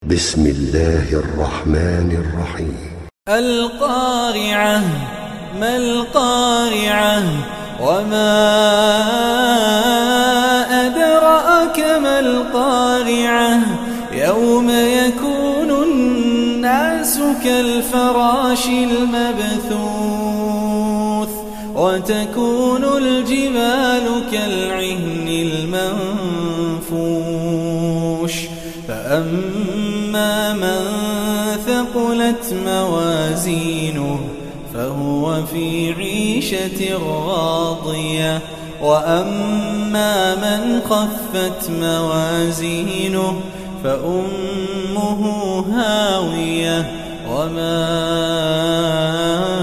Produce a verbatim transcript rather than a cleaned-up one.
بسم الله الرحمن الرحيم. القارعة. ما القارعة؟ وما أدراك ما القارعة؟ يوم يكون الناس كالفراش المبثوث وتكون الجبال كالعهن المنفوش فأما من ثقلت موازينه فهو في عيشة راضية وأما من خفت موازينه فأمه هاوية وما